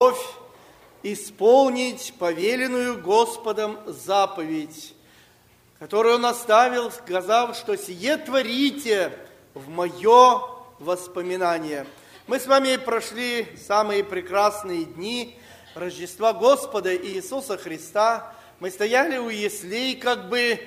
исполнить повеленную Господом заповедь, которую Он оставил, сказав, что сие творите в мое воспоминание. Мы с вами прошли самые прекрасные дни Рождества Господа Иисуса Христа. Мы стояли у яслей, как бы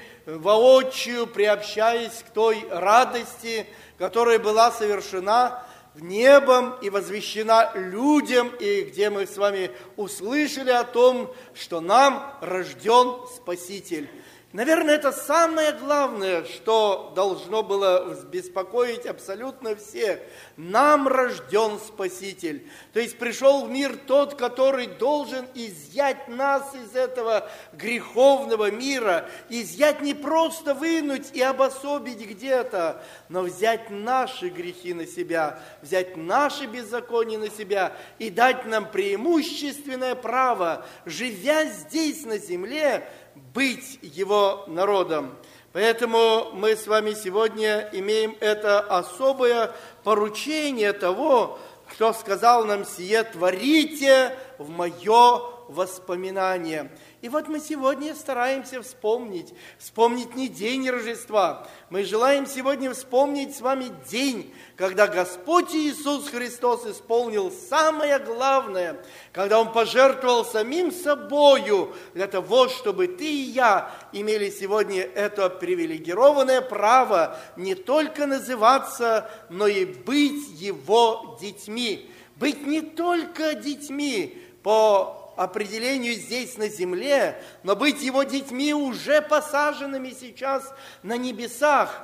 воочию приобщаясь к той радости, которая была совершена небом и возвещена людям, и где мы с вами услышали о том, что нам рожден Спаситель. Наверное, это самое главное, что должно было беспокоить абсолютно всех. Нам рожден Спаситель. То есть пришел в мир тот, который должен изъять нас из этого греховного мира. Изъять не просто вынуть и обособить где-то, но взять наши грехи на себя, взять наши беззакония на себя и дать нам преимущественное право, живя здесь на земле, быть Его народом. Поэтому мы с вами сегодня имеем это особое поручение того, кто сказал нам: «Сие творите в мое воспоминание». И вот мы сегодня стараемся вспомнить не день Рождества. Мы желаем сегодня вспомнить с вами день, когда Господь Иисус Христос исполнил самое главное, когда Он пожертвовал самим собою для того, чтобы ты и я имели сегодня это привилегированное право не только называться, но и быть Его детьми. Быть не только детьми по определению здесь на земле, но быть Его детьми, уже посаженными сейчас на небесах,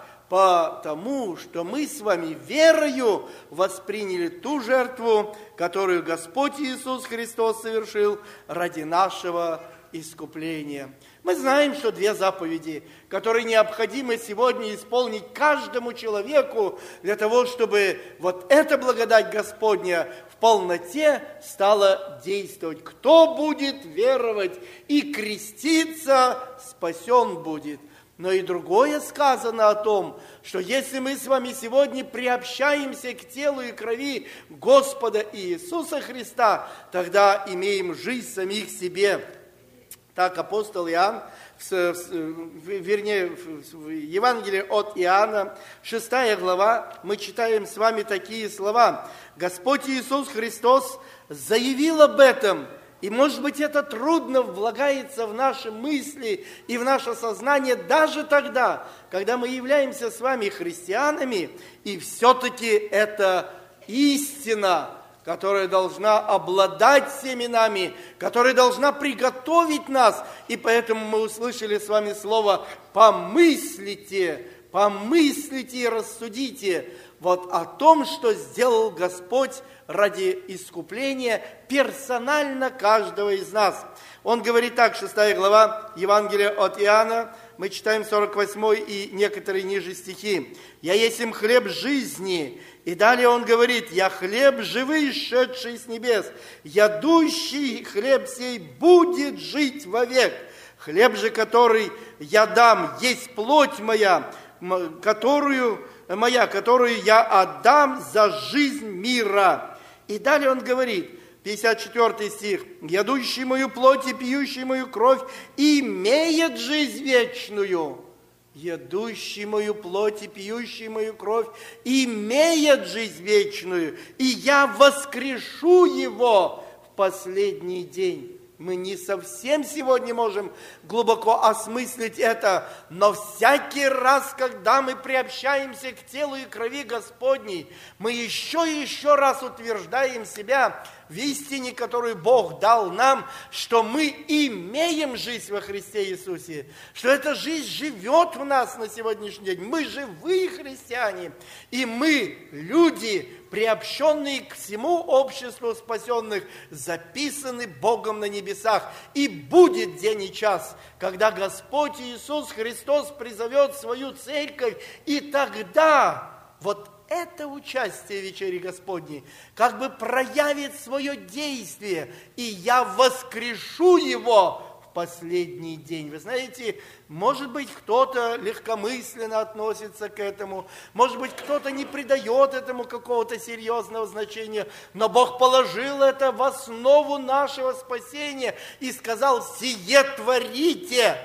потому что мы с вами верою восприняли ту жертву, которую Господь Иисус Христос совершил ради нашего искупления. Мы знаем, что две заповеди, которые необходимо сегодня исполнить каждому человеку для того, чтобы вот эта благодать Господня в полноте стала действовать. Кто будет веровать и креститься, спасен будет. Но и другое сказано о том, что если мы с вами сегодня приобщаемся к телу и крови Господа Иисуса Христа, тогда имеем жизнь самих себе. Так апостол Иоанн, в Евангелии от Иоанна, 6 глава, мы читаем с вами такие слова. Господь Иисус Христос заявил об этом, и, может быть, это трудно влагается в наши мысли и в наше сознание даже тогда, когда мы являемся с вами христианами, и все-таки это истина, которая должна обладать всеми нами, которая должна приготовить нас. И поэтому мы услышали с вами слово «помыслите», «помыслите и рассудите» вот о том, что сделал Господь ради искупления персонально каждого из нас. Он говорит так, 6 глава Евангелия от Иоанна, мы читаем 48 и некоторые ниже стихи. «Я есть им хлеб жизни». И далее он говорит: «Я хлеб живый, шедший с небес. Ядущий хлеб сей будет жить вовек. Хлеб же, который я дам, есть плоть моя, которую я отдам за жизнь мира». И далее он говорит, 54 стих: «Ядущий мою плоть и пьющий мою кровь имеет жизнь вечную». Ядущий мою плоть и пьющий мою кровь имеет жизнь вечную, и я воскрешу его в последний день. Мы не совсем сегодня можем глубоко осмыслить это, но всякий раз, когда мы приобщаемся к телу и крови Господней, мы еще и еще раз утверждаем себя в истине, которую Бог дал нам, что мы имеем жизнь во Христе Иисусе, что эта жизнь живет в нас на сегодняшний день. Мы живые христиане, и мы люди, приобщенные к всему обществу спасенных, записаны Богом на небесах. И будет день и час, когда Господь Иисус Христос призовет свою церковь, и тогда вот это участие в вечере Господней как бы проявит свое действие, и я воскрешу его в последний день. Вы знаете, может быть, кто-то легкомысленно относится к этому, может быть, кто-то не придает этому какого-то серьезного значения, но Бог положил это в основу нашего спасения и сказал: сие творите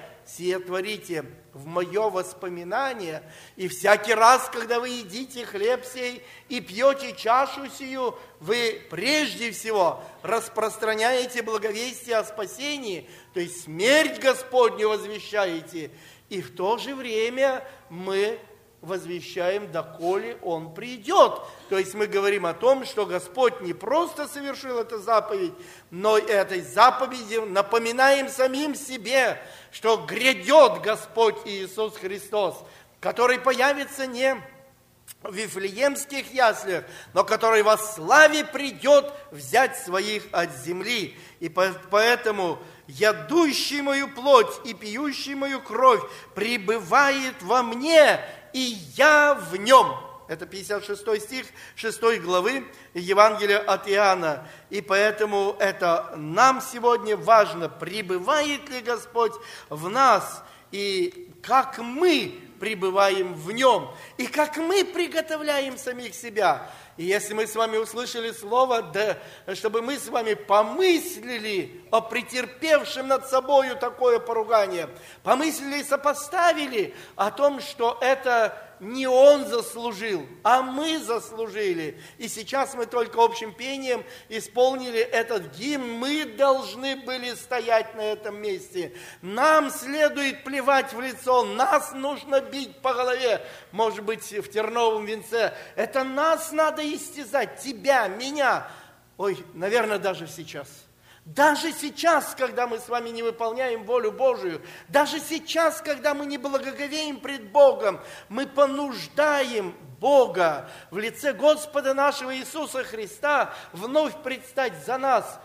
в мое воспоминание. И всякий раз, когда вы едите хлеб сей и пьете чашу сию, вы прежде всего распространяете благовестие о спасении, то есть смерть Господню возвещаете, и в то же время мы возвещаем, доколе Он придет. То есть мы говорим о том, что Господь не просто совершил эту заповедь, но этой заповедью напоминаем самим себе, что грядет Господь Иисус Христос, который появится не в Вифлеемских яслях, но который во славе придет взять своих от земли. И поэтому ядущий мою плоть и пьющий мою кровь пребывает во мне, и я в нем. Это 56 стих 6 главы Евангелия от Иоанна. И поэтому это нам сегодня важно, пребывает ли Господь в нас, и как мы пребываем в нем, и как мы приготовляем самих себя. И если мы с вами услышали слово, да, чтобы мы с вами помыслили о претерпевшем над собою такое поругание, помыслили и сопоставили о том, что это не он заслужил, а мы заслужили. И сейчас мы только общим пением исполнили этот гимн. Мы должны были стоять на этом месте. Нам следует плевать в лицо, нас нужно бить по голове, может быть, в терновом венце. Это нас надо истязать, тебя, меня. Ой, наверное, даже сейчас. Даже сейчас, когда мы с вами не выполняем волю Божию, даже сейчас, когда мы не благоговеем пред Богом, мы понуждаем Бога в лице Господа нашего Иисуса Христа вновь предстать за нас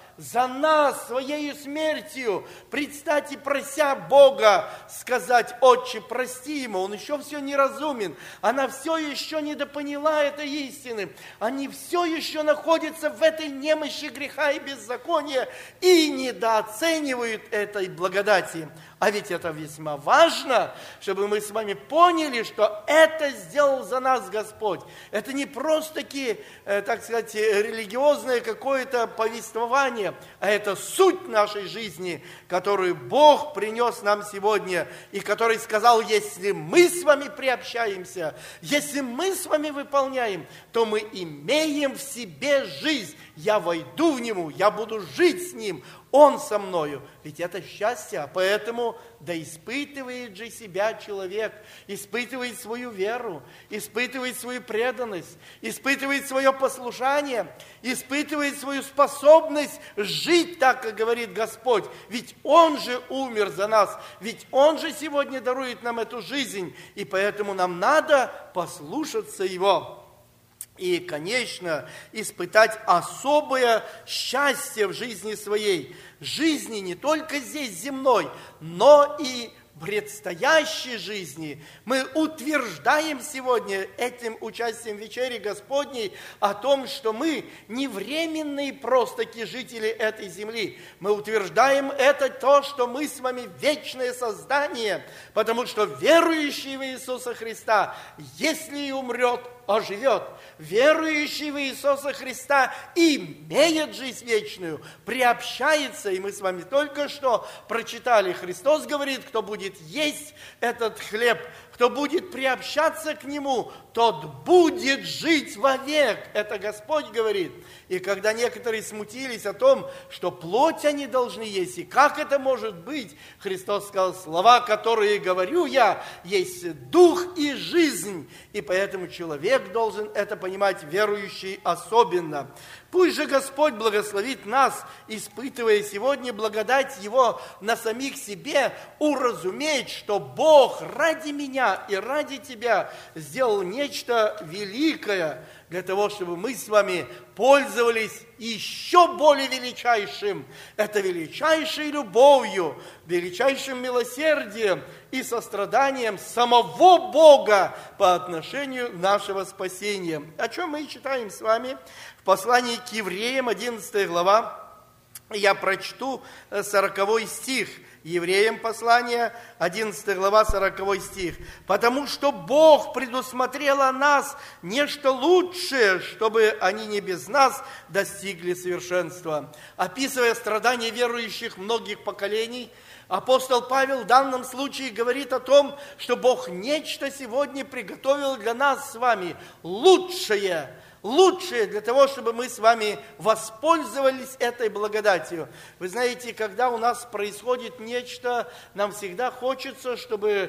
своей смертью, предстать и прося Бога сказать: Отче, прости ему, он еще все неразумен, она все еще недопоняла этой истины, они все еще находятся в этой немощи греха и беззакония и недооценивают этой благодати. А ведь это весьма важно, чтобы мы с вами поняли, что это сделал за нас Господь. Это не просто-таки, так сказать, религиозное какое-то повествование, а это суть нашей жизни, которую Бог принес нам сегодня, и который сказал: если мы с вами приобщаемся, если мы с вами выполняем, то мы имеем в себе жизнь. Я войду в Него, я буду жить с Ним, Он со мною. Ведь это счастье, а поэтому да испытывает же себя человек, испытывает свою веру, испытывает свою преданность, испытывает свое послушание, испытывает свою способность жить так, как говорит Господь. Ведь Он же умер за нас, ведь Он же сегодня дарует нам эту жизнь, и поэтому нам надо послушаться Его. И, конечно, испытать особое счастье в жизни своей. Жизни не только здесь земной, но и предстоящей жизни. Мы утверждаем сегодня этим участием в вечере Господней о том, что мы не временные просто-таки жители этой земли. Мы утверждаем это то, что мы с вами вечное создание, потому что верующий в Иисуса Христа, если и умрет, оживет. Верующий в Иисуса Христа имеет жизнь вечную, приобщается, и мы с вами только что прочитали, Христос говорит: кто будет есть этот хлеб, кто будет приобщаться к Нему, тот будет жить вовек. Это Господь говорит. И когда некоторые смутились о том, что плоть они должны есть, и как это может быть, Христос сказал: слова, которые говорю я, есть дух и жизнь. И поэтому человек должен это понимать, верующий особенно. Пусть же Господь благословит нас, испытывая сегодня благодать Его на самих себе, уразуметь, что Бог ради меня и ради тебя сделал нечто великое, для того, чтобы мы с вами пользовались еще более величайшим. Это величайшей любовью, величайшим милосердием и состраданием самого Бога по отношению нашего спасения. О чем мы читаем с вами в послании к евреям, 11 глава, Я прочту 40 стих, Евреям послание, 11 глава, 40 стих. «Потому что Бог предусмотрел о нас нечто лучшее, чтобы они не без нас достигли совершенства». Описывая страдания верующих многих поколений, апостол Павел в данном случае говорит о том, что Бог нечто сегодня приготовил для нас с вами лучшее для того, чтобы мы с вами воспользовались этой благодатью. Вы знаете, когда у нас происходит нечто, нам всегда хочется, чтобы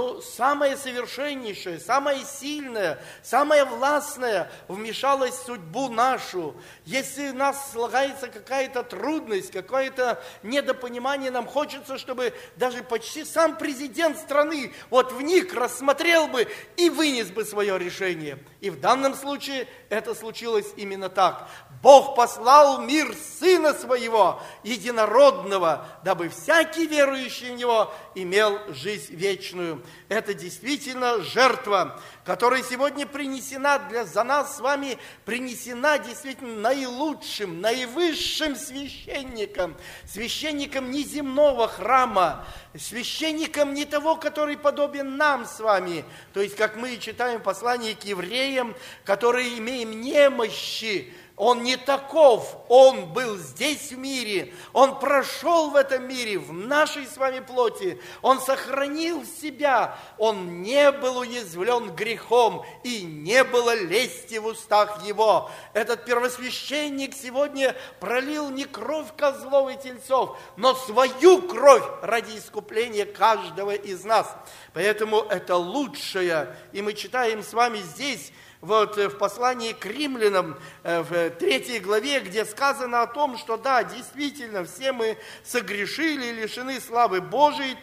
самое совершеннейшее, самое сильное, самое властное вмешалось в судьбу нашу. Если у нас слагается какая-то трудность, какое-то недопонимание, нам хочется, чтобы даже почти сам президент страны вник, рассмотрел бы и вынес бы свое решение. И в данном случае это случилось именно так. Бог послал в мир Сына Своего, Единородного, дабы всякий верующий в Него имел жизнь вечную. Это действительно жертва, которая сегодня принесена за нас с вами, принесена действительно наилучшим, наивысшим священником, священником неземного храма, священником не того, который подобен нам с вами, то есть, как мы читаем в послании к евреям, которые имеем немощи. Он не таков, он был здесь в мире, он прошел в этом мире, в нашей с вами плоти, он сохранил себя, он не был уязвлен грехом и не было лести в устах его. Этот первосвященник сегодня пролил не кровь козлов и тельцов, но свою кровь ради искупления каждого из нас. Поэтому это лучшее, и мы читаем с вами здесь, в послании к римлянам, в 3 главе, где сказано о том, что да, действительно, все мы согрешили и лишены славы Божией,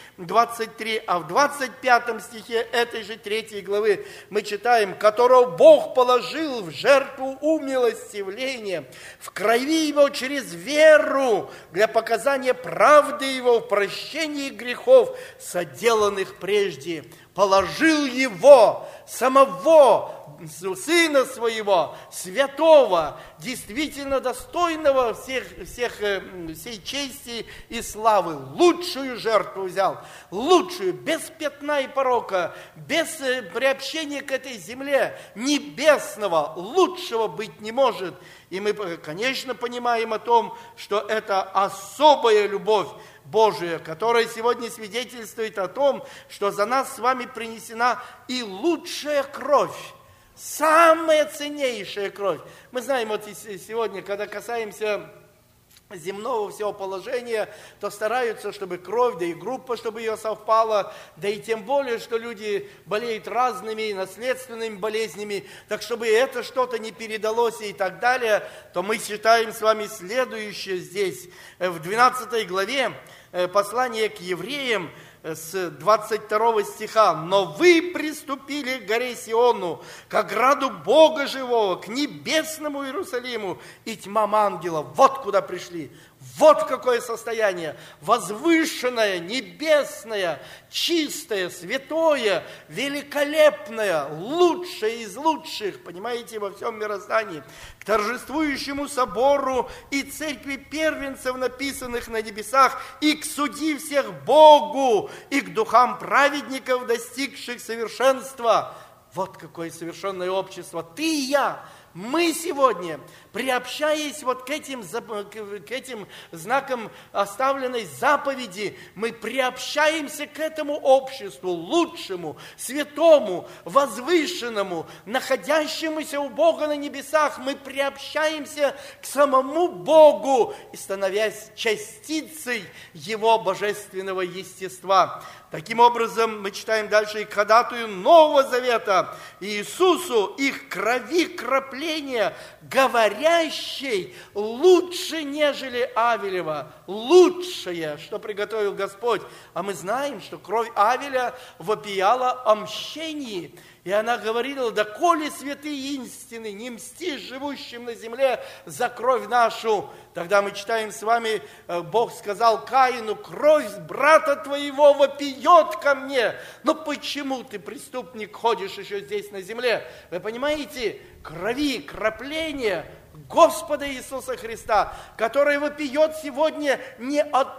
3:23, а в 25 стихе этой же 3 главы мы читаем, которого Бог положил в жертву умилостивления, в крови Его через веру, для показания правды Его в прощении грехов, соделанных прежде. Положил Его, самого Сына Своего, святого, действительно достойного всей чести и славы, лучшую жертву взял, лучшую, без пятна и порока, без приобщения к этой земле, небесного, лучшего быть не может. И мы, конечно, понимаем о том, что это особая любовь Божия, которая сегодня свидетельствует о том, что за нас с вами принесена и лучшая кровь, самая ценнейшая кровь. Мы знаем, сегодня, когда касаемся земного всего положения, то стараются, чтобы кровь, да и группа, чтобы ее совпала, да и тем более, что люди болеют разными наследственными болезнями, так чтобы это что-то не передалось и так далее, то мы читаем с вами следующее здесь, в 12 главе послания к евреям, с 22 стиха. «Но вы приступили к горе Сиону, к ограду Бога живого, к небесному Иерусалиму, и тьмам ангелов». Вот куда пришли. Вот какое состояние. Возвышенное, небесное, чистое, святое, великолепное, лучшее из лучших, понимаете, во всем мироздании. К торжествующему собору и церкви первенцев, написанных на небесах, и к судьи всех Богу, и к духам праведников, достигших совершенства. Вот какое совершенное общество. Ты и я. Мы сегодня, приобщаясь к этим знакам оставленной заповеди, мы приобщаемся к этому обществу, лучшему, святому, возвышенному, находящемуся у Бога на небесах. Мы приобщаемся к самому Богу, и становясь частицей Его божественного естества. Таким образом, мы читаем дальше, и к ходатаю Нового Завета, Иисусу, их крови крапления, говорящей лучше, нежели Авелева, лучшее, что приготовил Господь. А мы знаем, что кровь Авеля вопияла о мщении. И она говорила: доколе святые истины, не мсти живущим на земле за кровь нашу. Тогда мы читаем с вами, Бог сказал Каину: кровь брата твоего вопиет ко мне. Но почему ты, преступник, ходишь еще здесь на земле? Вы понимаете, крови, крапление Господа Иисуса Христа, который вопиет сегодня не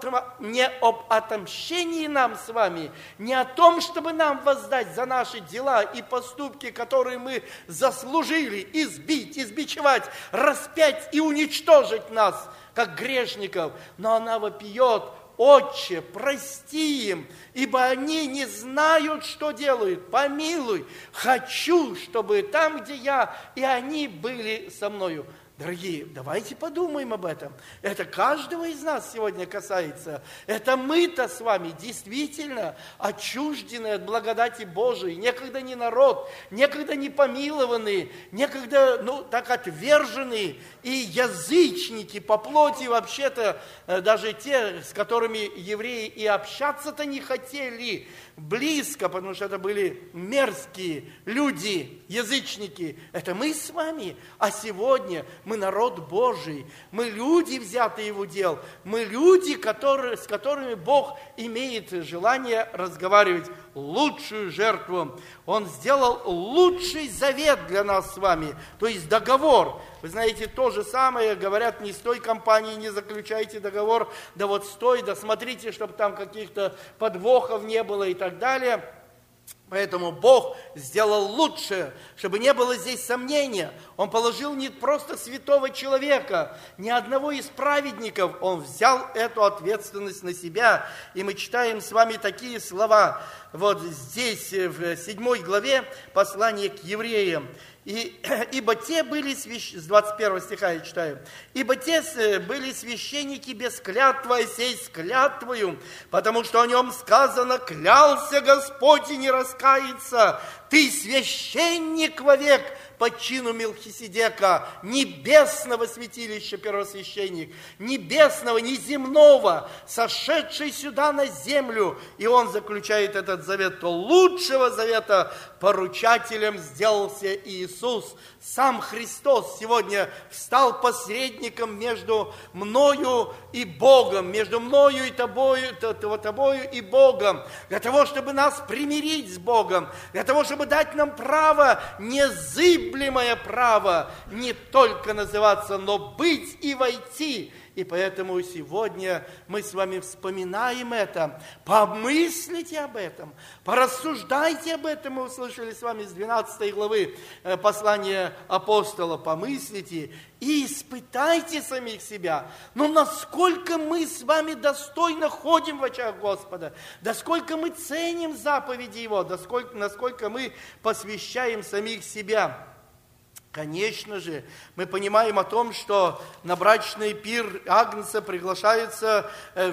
об отомщении нам с вами, не о том, чтобы нам воздать за наши дела и поступки, которые мы заслужили, избить, избичевать, распять и уничтожить нас, как грешников, но она вопиет: Отче, прости им, ибо они не знают, что делают. Помилуй, хочу, чтобы там, где я, и они были со мною. Дорогие, давайте подумаем об этом. Это каждого из нас сегодня касается. Это мы-то с вами действительно отчуждены от благодати Божией. Некогда не народ, некогда не помилованные, некогда, так отверженные и язычники по плоти вообще-то, даже те, с которыми евреи и общаться-то не хотели близко, потому что это были мерзкие люди, язычники. Это мы с вами, а сегодня мы народ Божий, мы люди, взятые в удел, мы люди, с которыми Бог имеет желание разговаривать. Лучшую жертву. Он сделал лучший завет для нас с вами, то есть договор. Вы знаете, то же самое говорят: не с той компанией не заключайте договор, да вот с той, да смотрите, чтобы там каких-то подвохов не было и так далее. Поэтому Бог сделал лучше, чтобы не было здесь сомнения. Он положил не просто святого человека, ни одного из праведников. Он взял эту ответственность на себя. И мы читаем с вами такие слова. Вот здесь, в 7 главе послания к евреям. Ибо те были, с 21 стиха я читаю, ибо те были священники без клятвы, а сей с клятвою, потому что о нем сказано: клялся Господь и не раскается, ты священник вовек по чину Мелхиседека, небесного святилища первосвященник, небесного, неземного, сошедший сюда на землю. И он заключает этот завет, то лучшего завета поручателем сделался Иисус. Сам Христос сегодня стал посредником между мною и Богом, между мною и тобою и Богом, для того, чтобы нас примирить с Богом, для того, чтобы дать нам право, незыблемое право, не только называться, но быть и войти. И поэтому сегодня мы с вами вспоминаем это, помыслите об этом, порассуждайте об этом. Мы услышали с вами с 12 главы послания апостола. Помыслите и испытайте самих себя. Но насколько мы с вами достойно ходим в очах Господа, насколько мы ценим заповеди Его, насколько мы посвящаем самих себя. Конечно же, мы понимаем о том, что на брачный пир Агнца приглашаются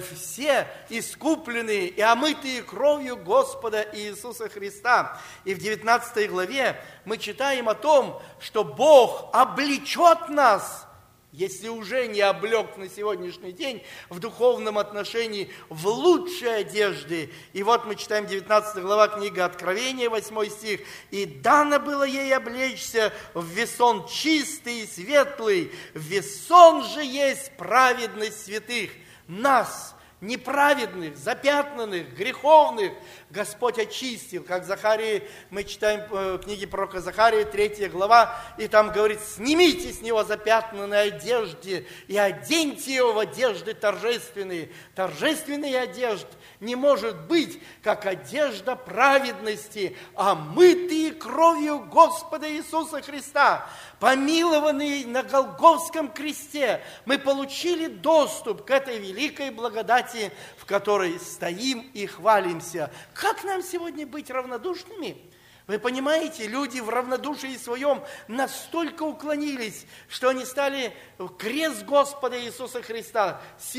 все искупленные и омытые кровью Господа Иисуса Христа. И в 19 главе мы читаем о том, что Бог облечет нас, если уже не облек на сегодняшний день, в духовном отношении, в лучшие одежды. И вот мы читаем 19 глава книга Откровения, 8 стих. «И дано было ей облечься в весон чистый и светлый, весон же есть праведность святых». Нас, неправедных, запятнанных, греховных, Господь очистил, как Захарии, мы читаем в книге пророка Захарии, 3 глава, и там говорит: снимите с него запятнанные одежды и оденьте его в одежды торжественные. Торжественные одежды не может быть, как одежда праведности, омытые кровью Господа Иисуса Христа, помилованные на Голгофском кресте. Мы получили доступ к этой великой благодати, в которой стоим и хвалимся. Как нам сегодня быть равнодушными? Вы понимаете, люди в равнодушии своем настолько уклонились, что они стали крест Господа Иисуса Христа,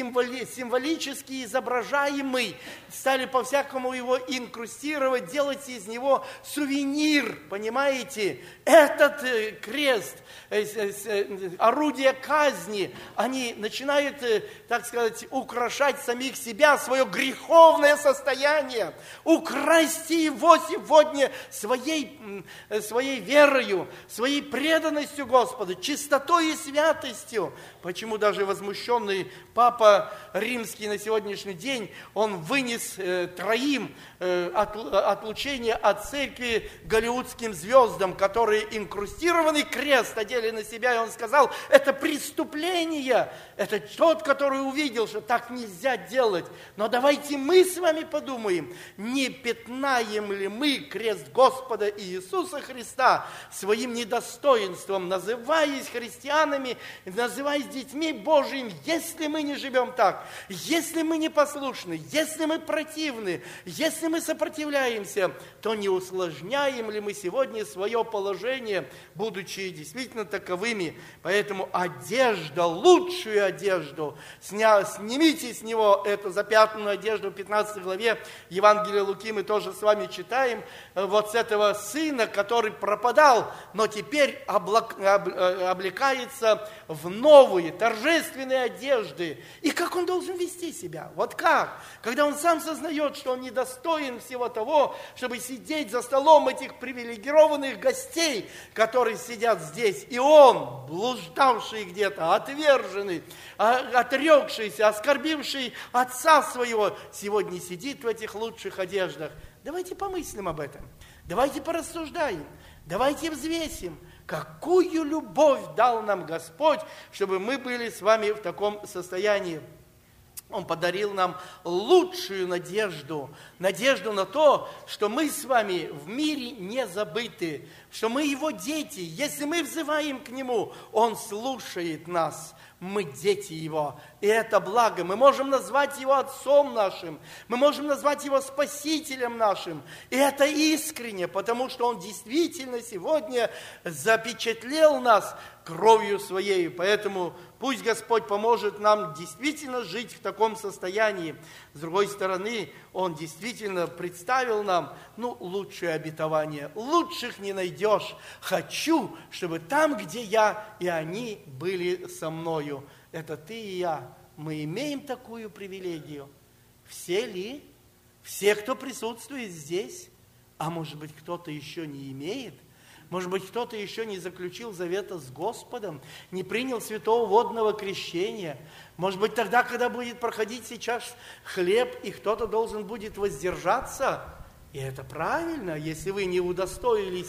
символически изображаемый, стали по-всякому его инкрустировать, делать из него сувенир, понимаете? Этот крест, орудие казни, они начинают, так сказать, украшать самих себя, свое греховное состояние, украсьте его сегодня своей своей верою, своей преданностью Господу, чистотой и святостью. Почему даже возмущенный Папа Римский на сегодняшний день, он вынес троим отлучение от церкви голливудским звездам, которые инкрустированный крест одели на себя, и он сказал, это преступление, это тот, который увидел, что так нельзя делать. Но давайте мы с вами подумаем, не пятнаем ли мы крест Господа Иисуса Христа своим недостоинством, называясь христианами, называясь детьми Божьими, если мы не живем так, если мы непослушны, если мы противны, если мы сопротивляемся, то не усложняем ли мы сегодня свое положение, будучи действительно таковыми. Поэтому одежда, лучшую одежду, снимите с него эту запятнанную одежду. В 15 главе Евангелия Луки мы тоже с вами читаем вот с этого сына, который пропадал, но теперь облекается в новые торжественные одежды. И как он должен вести себя? Вот как? Когда он сам сознает, что он недостоин всего того, чтобы сидеть за столом этих привилегированных гостей, которые сидят здесь. И он, блуждавший где-то, отверженный, отрекшийся, оскорбивший отца своего, сегодня сидит в этих лучших одеждах. Давайте помыслим об этом. Давайте порассуждаем. Давайте взвесим, какую любовь дал нам Господь, чтобы мы были с вами в таком состоянии. Он подарил нам лучшую надежду, надежду на то, что мы с вами в мире не забыты, что мы Его дети. Если мы взываем к Нему, Он слушает нас. Мы дети Его, и это благо. Мы можем назвать Его Отцом нашим, мы можем назвать Его Спасителем нашим, и это искренне, потому что Он действительно сегодня запечатлел нас кровью Своей. Поэтому пусть Господь поможет нам действительно жить в таком состоянии. С другой стороны, Он действительно представил нам, лучшее обетование. Лучших не найдешь. Хочу, чтобы там, где я, и они были со мною. Это ты и я. Мы имеем такую привилегию. Все ли? Все, кто присутствует здесь? А может быть, кто-то еще не имеет? Может быть, кто-то еще не заключил завета с Господом, не принял святого водного крещения. Может быть, тогда, когда будет проходить сейчас хлеб, и кто-то должен будет воздержаться. И это правильно, если вы не удостоили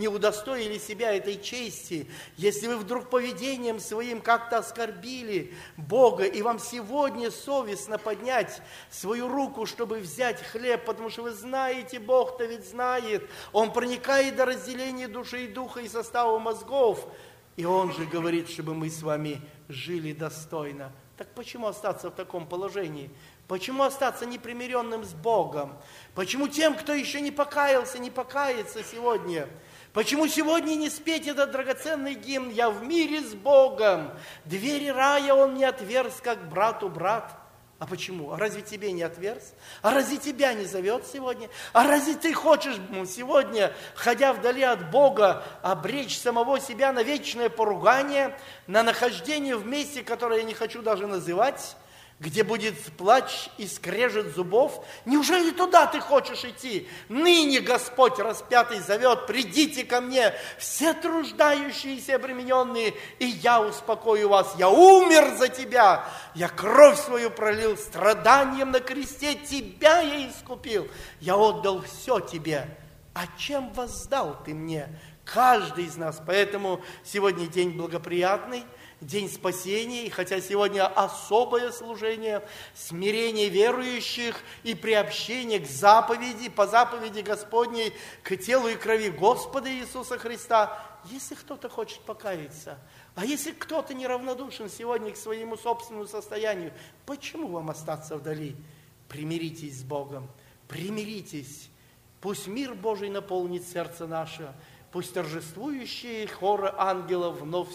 себя этой чести, если вы вдруг поведением своим как-то оскорбили Бога, и вам сегодня совестно поднять свою руку, чтобы взять хлеб, потому что вы знаете, Бог-то ведь знает, Он проникает до разделения души и духа и состава мозгов, и Он же говорит, чтобы мы с вами жили достойно. Так почему остаться в таком положении? Почему остаться непримиренным с Богом? Почему тем, кто еще не покаялся, не покаяться сегодня? Почему сегодня не спеть этот драгоценный гимн «Я в мире с Богом, двери рая Он не отверз, как брату брат»? А почему? А разве тебе не отверз? А разве тебя не зовет сегодня? А разве ты хочешь сегодня, ходя вдали от Бога, обречь самого себя на вечное поругание, на нахождение в месте, которое я не хочу даже называть, где будет плач и скрежет зубов? Неужели туда ты хочешь идти? Ныне Господь распятый зовет: придите ко мне, все труждающиеся и обремененные, и я успокою вас. Я умер за тебя, я кровь свою пролил, страданием на кресте тебя я искупил. Я отдал все тебе. А чем воздал ты мне? Каждый из нас. Поэтому сегодня день благоприятный, день спасения, и хотя сегодня особое служение, смирение верующих и приобщение к заповеди, по заповеди Господней, к телу и крови Господа Иисуса Христа, если кто-то хочет покаяться, а если кто-то неравнодушен сегодня к своему собственному состоянию, почему вам остаться вдали? Примиритесь с Богом, примиритесь, пусть мир Божий наполнит сердце наше. Пусть торжествующие хоры ангелов вновь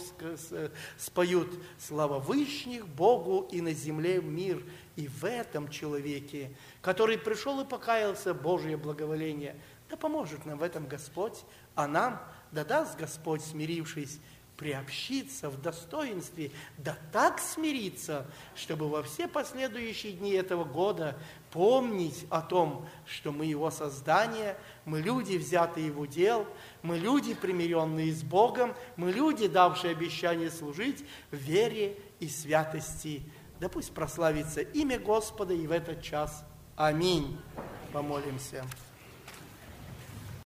споют «Слава Вышних Богу и на земле мир». И в этом человеке, который пришел и покаялся, Божие благоволение. Да поможет нам в этом Господь, а нам да даст Господь, смирившись, приобщиться в достоинстве, да так смириться, чтобы во все последующие дни этого года помнить о том, что мы Его создание, мы люди, взятые в удел, мы люди, примиренные с Богом, мы люди, давшие обещание служить в вере и святости. Да пусть прославится имя Господа и в этот час. Аминь. Помолимся.